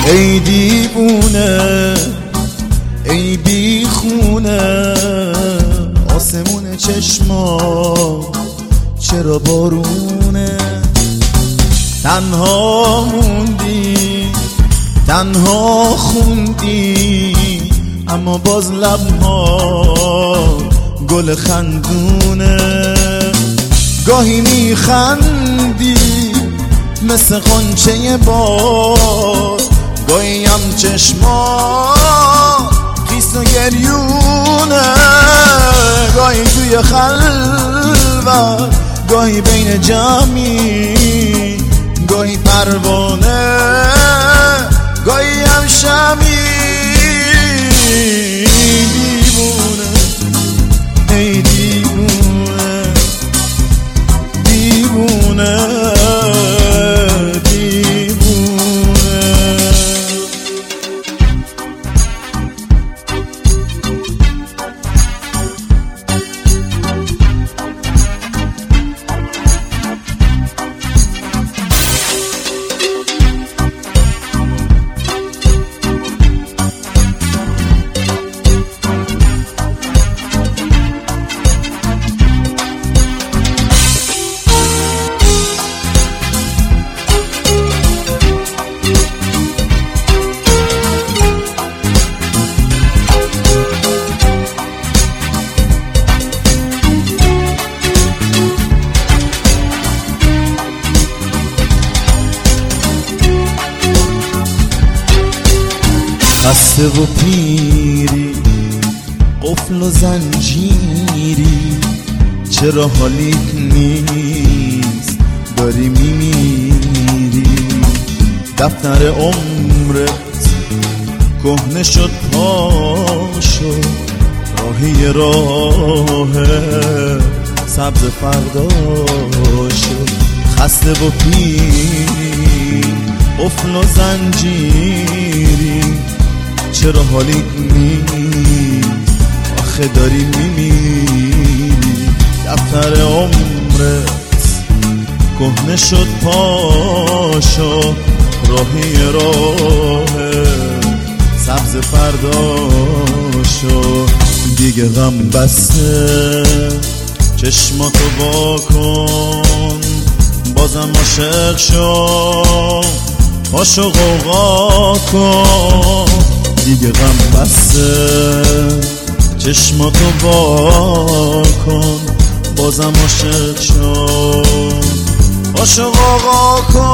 ای دیوونه ای بیخونه، آسمون چشما چرا بارونه؟ تنها موندی تنها خوندی، اما باز لبها گل خندونه. گاهی میخندی مثل غنچه باد، گاهی هم چشما خیس و گریونه. گاهی توی خلوت، گاهی بین جمعی، گاهی پروانه، گاهی هم شمی. دیوونه ای دیوونه دیوونه خسته و پیری، قفل و زنجیری، چرا حالیت نیست داری میمیری؟ دفتر عمرت کهنه شد پاشو، راهی راه سبز فرداشو. خسته و پیری، قفل و زنجیری، چرا حالیت نیست آخه داری میمیری؟ دفتر عمرت کهنه شد پاشو، راهی راه سبز فرداشو. دیگه غم بسته چشماتو واکن، بازم عاشق شو، پاشو غوغا کن. دیگه غم بسته چشماتو واکن، بازم عاشق شو، پاشو غوغا کن.